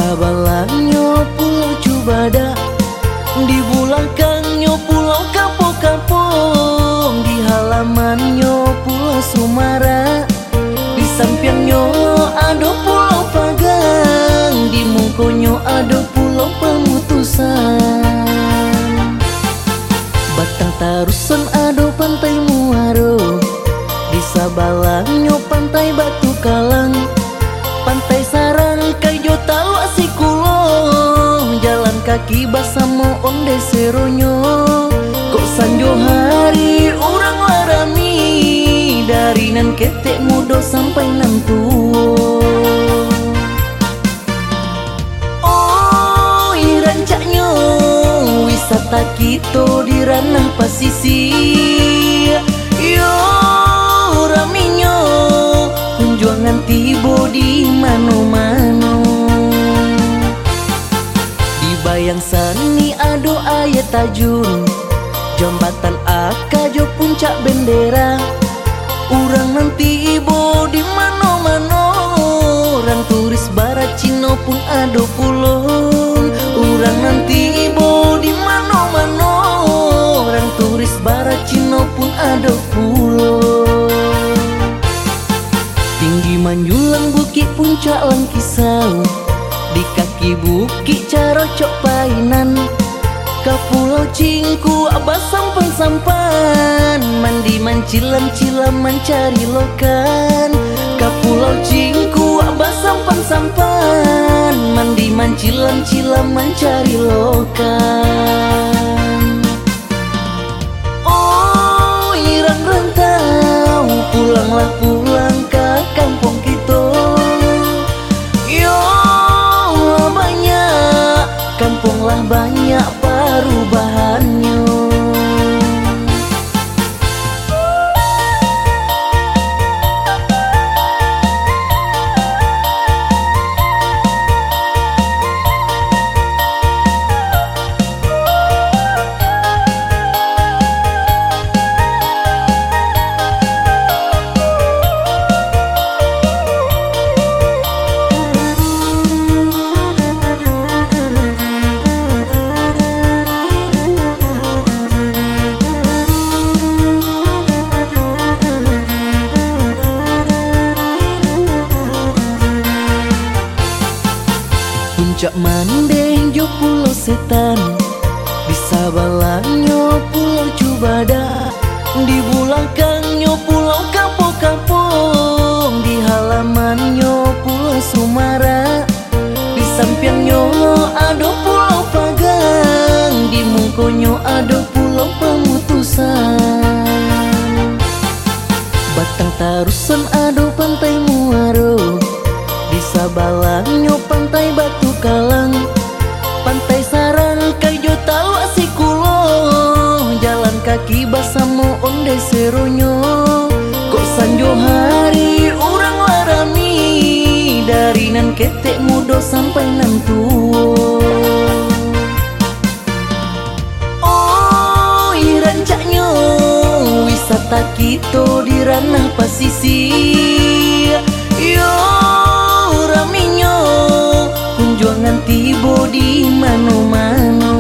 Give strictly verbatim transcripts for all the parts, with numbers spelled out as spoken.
Sabalangnya pulau Cubada, di bulakangnya pulau Kapo-Kapong, di halamannya pulau Sumara, di sampingnya ada pulau Pagang, di mukonya ada pulau Pemutusan. Batang Tarusan ada pantai Muaro, di Sabalangnya pantai Batu Kalang, pantai Sarang Kaijo Talu Asikulo, jalan kaki basamo onde seronyo. Kok sanjo hari orang larami, dari nan ketek muda sampai nan tuo. Oh irancaknya wisata kita di ranah pasisir, yo raminya kunjungan tiba di mano-mano. Di Bayang Sani ado ayat tajun, jambatan Akajo puncak bendera. Urang nanti ibo di mano-mano, orang turis barat Cina pun ado pulong. Urang nanti ibo di mano-mano, orang turis barat Cina pun ado pulong. Tinggi Manjulang bukit puncak Langkisau, di kaki bukit Carocok Painan, ke Pulau Cingku abah sampan-sampan, mandi mancilam-cilam mencari lokan. Ke Pulau Cingku abah sampan-sampan, mandi mancilam-cilam mencari lokan. Oh irang rantau, pulanglah pulang ke kampung kita. Yo banyak, kampunglah banyak perubahannya. Puncak Mandeng jo Pulau Setan, di Sabalangnya Pulau Cubada, di bulakangnya Pulau Kapo-Kapong, di halamannya Pulau Sumara, di sampingnya ada Pulau Pagang, di mukonya ada Pulau Pemutusan. Batang Tarusan ada pantai Muaro, di Sabalangnya pantai Batu Kalang, pantai Sarang Kaijo Talu Asikulo, jalan kaki basamo onde seronyo. Kok sanjo hari orang larami, dari nan ketek muda sampai nan tuo. Oh irancaknya wisata kita di ranah pasisir, yo raminya kunjungan tiba di mano-mano.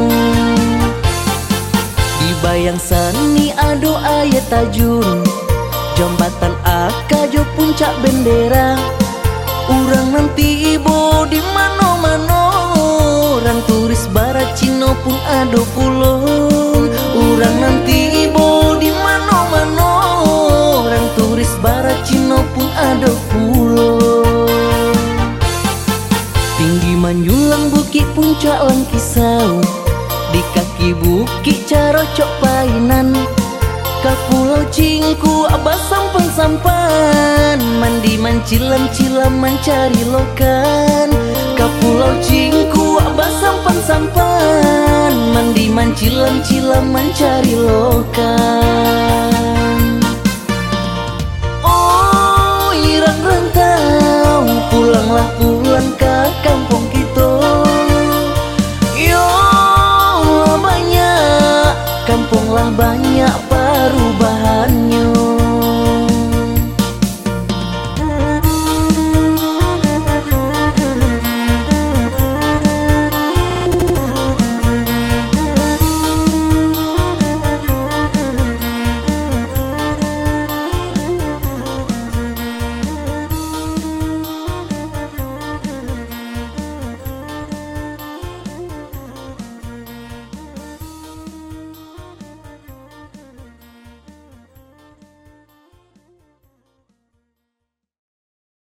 Di Bayang Sani ado ayat tajun, jambatan Akajo puncak bendera. Urang nanti ibo di mano-mano, orang turis barat Cina pun ado pulong. Urang nanti ibo di mano-mano, orang turis barat Cina pun ado pulong. Tinggi Manjulang bukit puncak Langkisau, di kaki bukit Carocok Painan, ke Pulau Cingku abah sampan-sampan, mandi mancilam-cilam mencari lokan. Ke Pulau Cingku